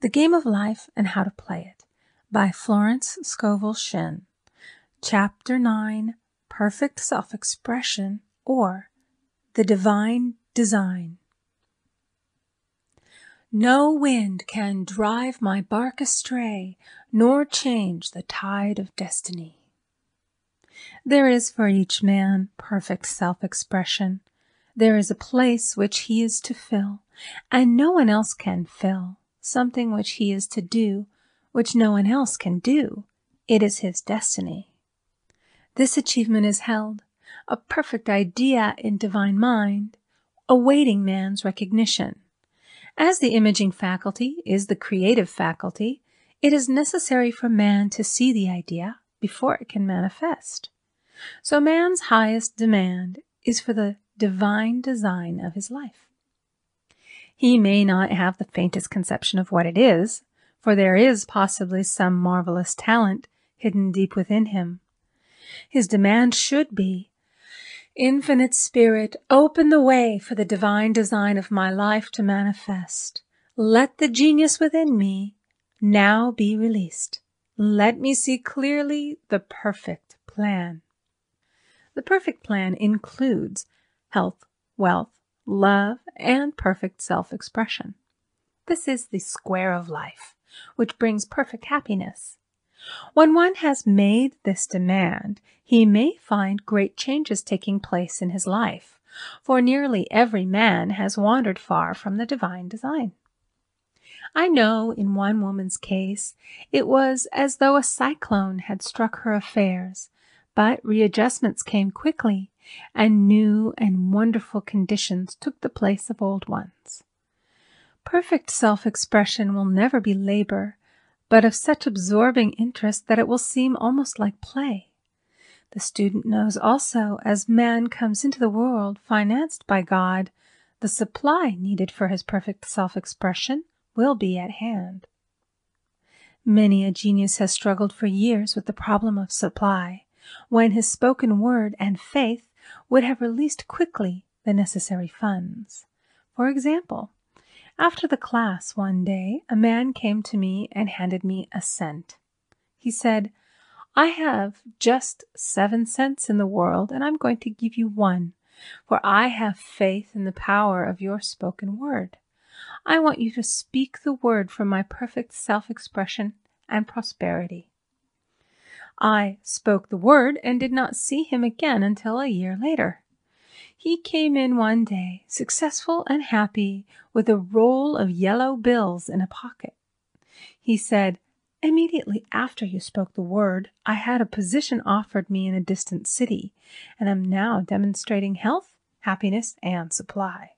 The Game of Life and How to Play It by Florence Scovel Shinn. Chapter 9, Perfect Self-Expression, or The Divine Design. No wind can drive my bark astray, nor change the tide of destiny. There is for each man perfect self-expression. There is a place which he is to fill, and no one else can fill. Something which he is to do, which no one else can do. It is his destiny. This achievement is held, a perfect idea in divine mind, awaiting man's recognition. As the imaging faculty is the creative faculty, it is necessary for man to see the idea before it can manifest. So man's highest demand is for the divine design of his life. He may not have the faintest conception of what it is, for there is possibly some marvelous talent hidden deep within him. His demand should be, Infinite Spirit, open the way for the divine design of my life to manifest. Let the genius within me now be released. Let me see clearly the perfect plan. The perfect plan includes health, wealth, love, and perfect self-expression. This is the square of life, which brings perfect happiness. When one has made this demand, he may find great changes taking place in his life, for nearly every man has wandered far from the divine design. I know in one woman's case, it was as though a cyclone had struck her affairs, but readjustments came quickly, and new and wonderful conditions took the place of old ones. Perfect self-expression will never be labor, but of such absorbing interest that it will seem almost like play. The student knows also, as man comes into the world financed by God, the supply needed for his perfect self-expression will be at hand. Many a genius has struggled for years with the problem of supply, when his spoken word and faith would have released quickly the necessary funds. For example, after the class one day, a man came to me and handed me a cent. He said, I have just 7 cents in the world, and I'm going to give you 1, for I have faith in the power of your spoken word. I want you to speak the word for my perfect self-expression and prosperity. I spoke the word and did not see him again until a year later. He came in one day, successful and happy, with a roll of yellow bills in a pocket. He said, immediately after you spoke the word, I had a position offered me in a distant city, and am now demonstrating health, happiness, and supply.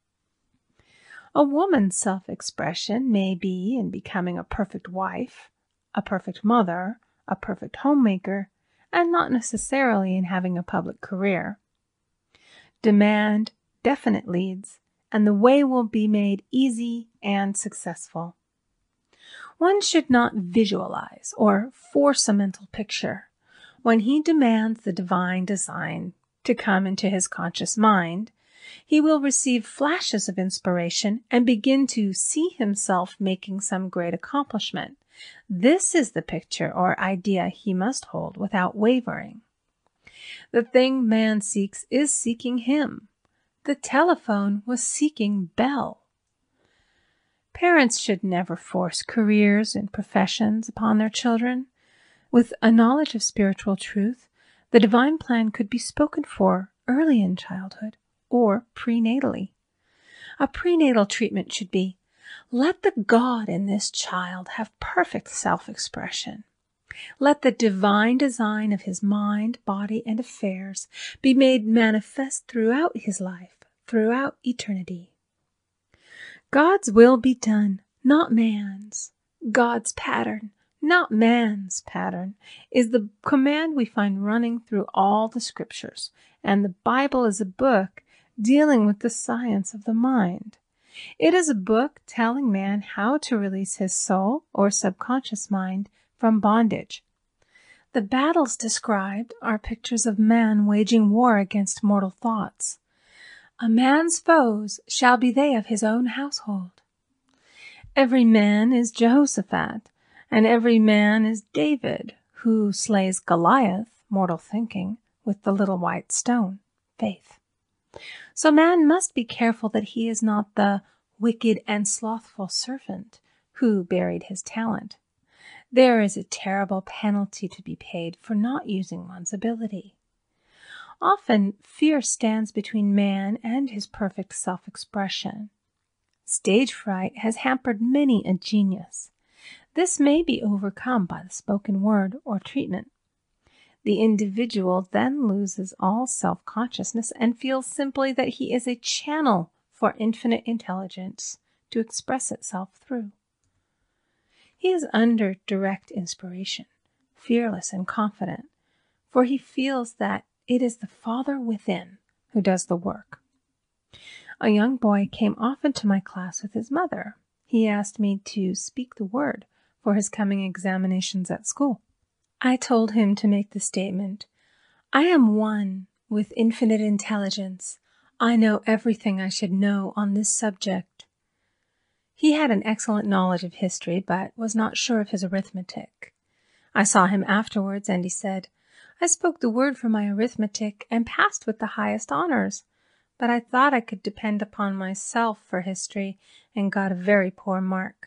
A woman's self-expression may be in becoming a perfect wife, a perfect mother, a perfect homemaker, and not necessarily in having a public career. Demand definite leads, and the way will be made easy and successful. One should not visualize or force a mental picture. When he demands the divine design to come into his conscious mind, he will receive flashes of inspiration and begin to see himself making some great accomplishment. This is the picture or idea he must hold without wavering. The thing man seeks is seeking him. The telephone was seeking Bell. Parents should never force careers and professions upon their children. With a knowledge of spiritual truth, the divine plan could be spoken for early in childhood or prenatally. A prenatal treatment should be, let the God in this child have perfect self-expression. Let the divine design of his mind, body, and affairs be made manifest throughout his life, throughout eternity. God's will be done, not man's. God's pattern, not man's pattern, is the command we find running through all the scriptures, and the Bible is a book dealing with the science of the mind. It is a book telling man how to release his soul or subconscious mind from bondage. The battles described are pictures of man waging war against mortal thoughts. A man's foes shall be they of his own household. Every man is Jehoshaphat, and every man is David, who slays Goliath, mortal thinking, with the little white stone, faith. So man must be careful that he is not the wicked and slothful servant who buried his talent. There is a terrible penalty to be paid for not using one's ability. Often, fear stands between man and his perfect self-expression. Stage fright has hampered many a genius. This may be overcome by the spoken word or treatment. The individual then loses all self-consciousness and feels simply that he is a channel for infinite intelligence to express itself through. He is under direct inspiration, fearless and confident, for he feels that it is the Father within who does the work. A young boy came often to my class with his mother. He asked me to speak the word for his coming examinations at school. I told him to make the statement, "I am one with infinite intelligence. I know everything I should know on this subject." He had an excellent knowledge of history, but was not sure of his arithmetic. I saw him afterwards, and he said, "I spoke the word for my arithmetic and passed with the highest honors, but I thought I could depend upon myself for history and got a very poor mark."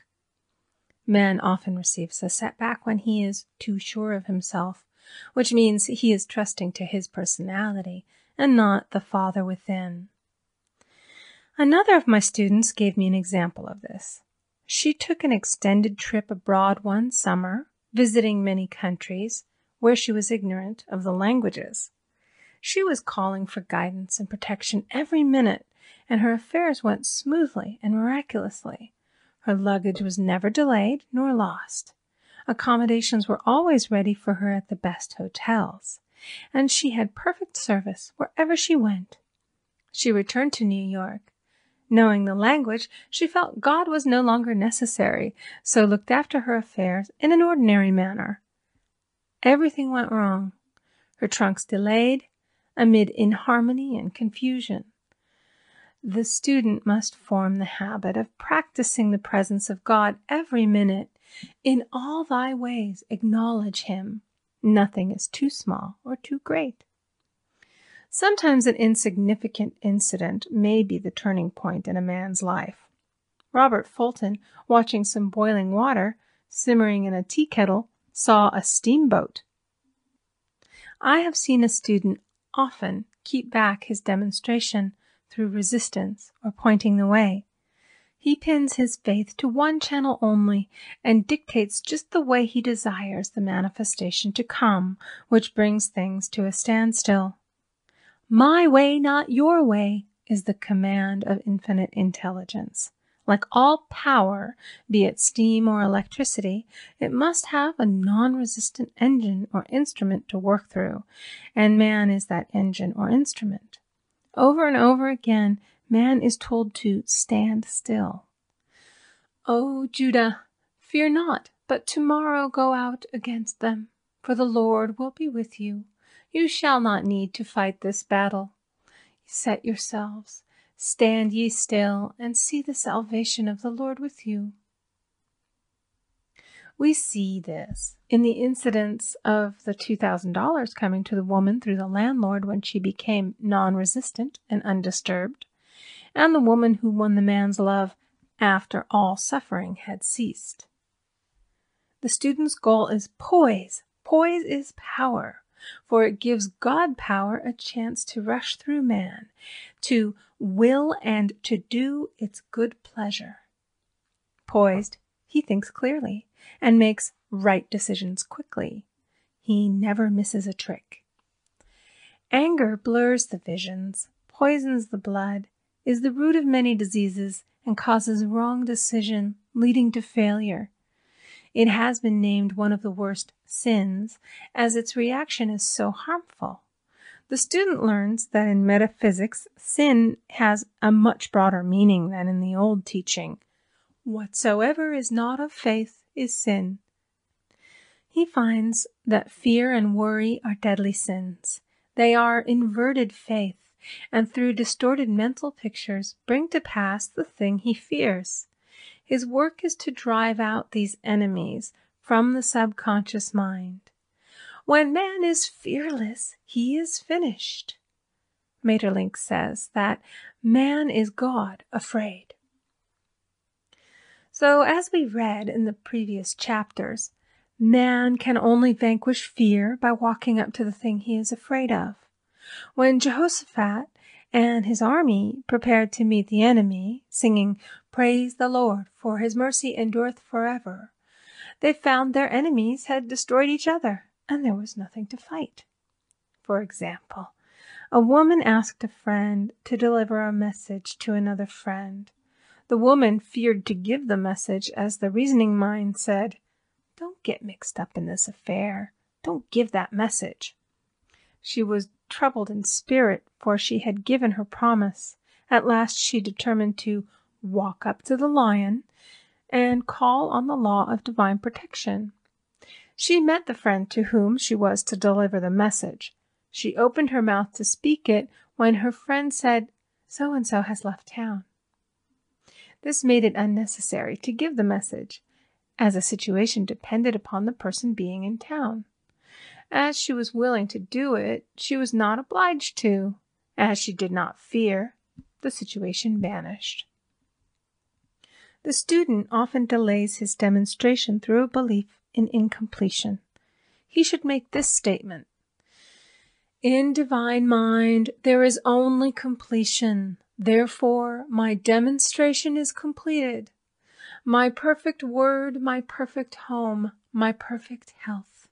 Man often receives a setback when he is too sure of himself, which means he is trusting to his personality and not the Father within. Another of my students gave me an example of this. She took an extended trip abroad one summer, visiting many countries where she was ignorant of the languages. She was calling for guidance and protection every minute, and her affairs went smoothly and miraculously. Her luggage was never delayed nor lost. Accommodations were always ready for her at the best hotels, and she had perfect service wherever she went. She returned to New York. Knowing the language, she felt God was no longer necessary, so looked after her affairs in an ordinary manner. Everything went wrong. Her trunks delayed, amid inharmony and confusion. The student must form the habit of practicing the presence of God every minute. In all thy ways acknowledge him. Nothing is too small or too great. Sometimes an insignificant incident may be the turning point in a man's life. Robert Fulton, watching some boiling water simmering in a tea kettle, saw a steamboat. I have seen a student often keep back his demonstration through resistance or pointing the way. He pins his faith to one channel only and dictates just the way he desires the manifestation to come, which brings things to a standstill. "My way, not your way," is the command of infinite intelligence. Like all power, be it steam or electricity, it must have a non-resistant engine or instrument to work through, and man is that engine or instrument. Over and over again, man is told to stand still. "O Judah, fear not, but tomorrow go out against them, for the Lord will be with you. You shall not need to fight this battle. Set yourselves, stand ye still, and see the salvation of the Lord with you." We see this in the incidents of the $2,000 coming to the woman through the landlord when she became non-resistant and undisturbed, and the woman who won the man's love after all suffering had ceased. The student's goal is poise. Poise is power, for it gives God power a chance to rush through man, to will and to do its good pleasure. Poised, he thinks clearly and makes right decisions quickly. He never misses a trick. Anger blurs the visions, poisons the blood, is the root of many diseases, and causes wrong decision, leading to failure. It has been named one of the worst sins, as its reaction is so harmful. The student learns that in metaphysics, sin has a much broader meaning than in the old teaching. Whatsoever is not of faith is sin. He finds that fear and worry are deadly sins. They are inverted faith, and through distorted mental pictures bring to pass the thing he fears. His work is to drive out these enemies from the subconscious mind. When man is fearless, he is finished. Maeterlinck says that man is God afraid. So, as we read in the previous chapters, man can only vanquish fear by walking up to the thing he is afraid of. When Jehoshaphat and his army prepared to meet the enemy, singing, "Praise the Lord, for his mercy endureth forever," they found their enemies had destroyed each other, and there was nothing to fight. For example, a woman asked a friend to deliver a message to another friend. The woman feared to give the message, as the reasoning mind said, "Don't get mixed up in this affair. Don't give that message." She was troubled in spirit, for she had given her promise. At last she determined to walk up to the lion and call on the law of divine protection. She met the friend to whom she was to deliver the message. She opened her mouth to speak it when her friend said, "So-and-so has left town." This made it unnecessary to give the message, as the situation depended upon the person being in town. As she was willing to do it, she was not obliged to. As she did not fear, the situation vanished. The student often delays his demonstration through a belief in incompletion. He should make this statement: "In divine mind, there is only completion. Therefore, my demonstration is completed. My perfect word, my perfect home, my perfect health."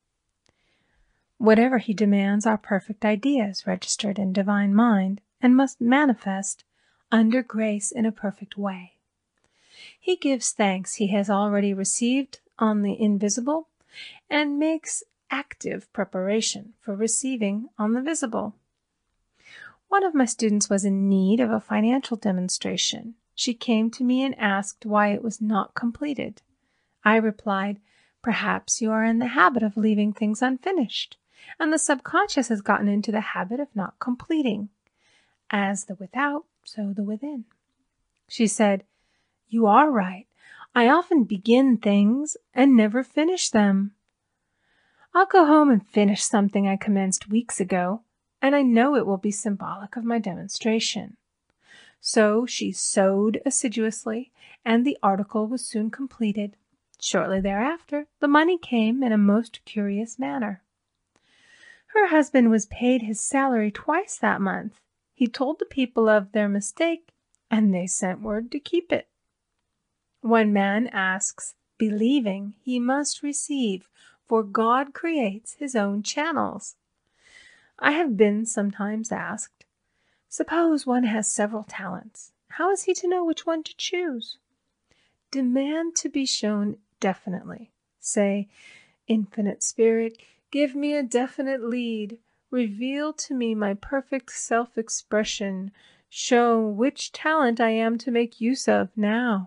Whatever he demands are perfect ideas registered in divine mind and must manifest under grace in a perfect way. He gives thanks he has already received on the invisible and makes active preparation for receiving on the visible. One of my students was in need of a financial demonstration. She came to me and asked why it was not completed. I replied, "Perhaps you are in the habit of leaving things unfinished, and the subconscious has gotten into the habit of not completing. As the without, so the within." She said, "You are right. I often begin things and never finish them. I'll go home and finish something I commenced weeks ago, and I know it will be symbolic of my demonstration." So she sewed assiduously, and the article was soon completed. Shortly thereafter, the money came in a most curious manner. Her husband was paid his salary twice that month. He told the people of their mistake, and they sent word to keep it. When man asks, believing, he must receive, for God creates his own channels. I have been sometimes asked, suppose one has several talents. How is he to know which one to choose? Demand to be shown definitely. Say, "Infinite Spirit, give me a definite lead. Reveal to me my perfect self-expression. Show which talent I am to make use of now."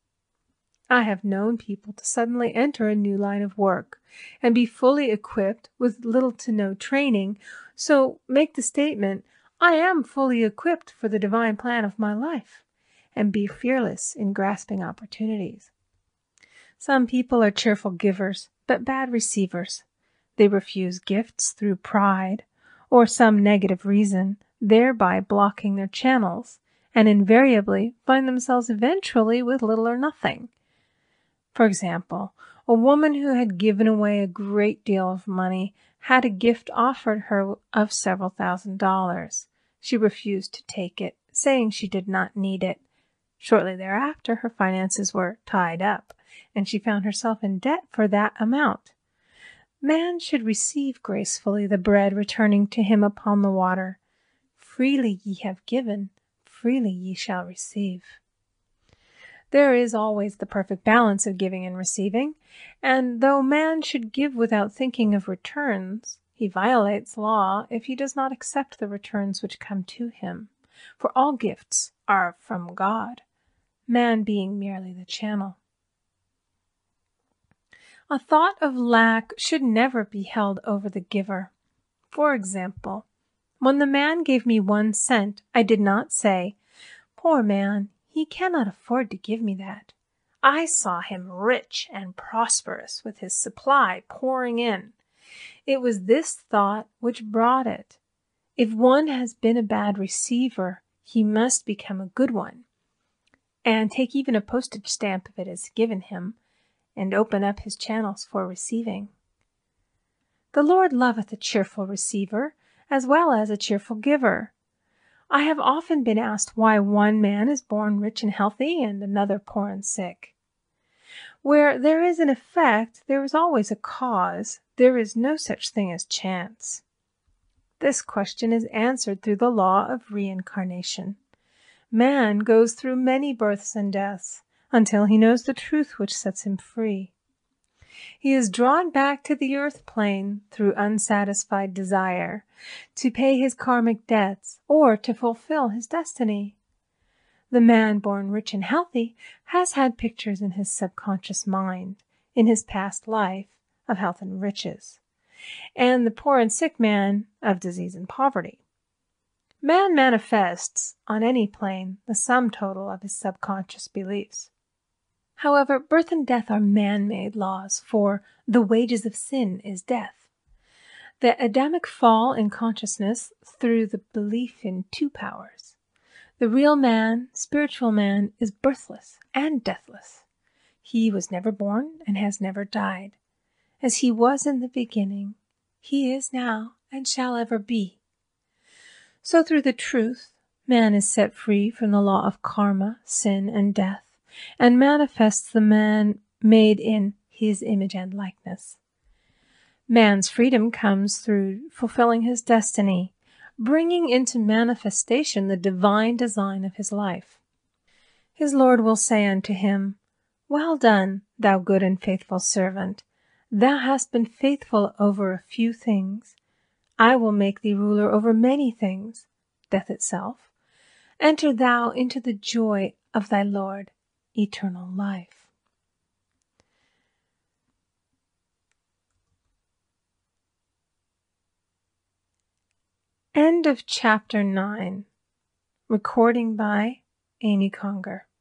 I have known people to suddenly enter a new line of work and be fully equipped with little to no training, so make the statement, "I am fully equipped for the divine plan of my life," and be fearless in grasping opportunities. Some people are cheerful givers, but bad receivers. They refuse gifts through pride or some negative reason, thereby blocking their channels, and invariably find themselves eventually with little or nothing. For example, a woman who had given away a great deal of money had a gift offered her of several $1,000s. She refused to take it, saying she did not need it. Shortly thereafter, her finances were tied up, and she found herself in debt for that amount. Man should receive gracefully the bread returning to him upon the water. Freely ye have given, freely ye shall receive. There is always the perfect balance of giving and receiving, and though man should give without thinking of returns, he violates law if he does not accept the returns which come to him, for all gifts are from God, man being merely the channel. A thought of lack should never be held over the giver. For example, when the man gave me 1 cent, I did not say, "Poor man, he cannot afford to give me that." I saw him rich and prosperous, with his supply pouring in. It was this thought which brought it. If one has been a bad receiver, he must become a good one, and take even a postage stamp if it is given him, and open up his channels for receiving. The Lord loveth a cheerful receiver, as well as a cheerful giver. I have often been asked why one man is born rich and healthy, and another poor and sick. Where there is an effect, there is always a cause. There is no such thing as chance. This question is answered through the law of reincarnation. Man goes through many births and deaths until he knows the truth which sets him free. He is drawn back to the earth plane through unsatisfied desire, to pay his karmic debts or to fulfill his destiny. The man born rich and healthy has had pictures in his subconscious mind, in his past life, of health and riches, and the poor and sick man of disease and poverty. Man manifests, on any plane, the sum total of his subconscious beliefs. However, birth and death are man-made laws, for the wages of sin is death. The Adamic fall in consciousness through the belief in two powers. The real man, spiritual man, is birthless and deathless. He was never born and has never died. As he was in the beginning, he is now and shall ever be. So through the truth, man is set free from the law of karma, sin, and death, and manifests the man made in his image and likeness. Man's freedom comes through fulfilling his destiny, bringing into manifestation the divine design of his life. His Lord will say unto him, "Well done, thou good and faithful servant. Thou hast been faithful over a few things. I will make thee ruler over many things," death itself. "Enter thou into the joy of thy Lord, eternal life." End of chapter 9. Recording by Amy Conger.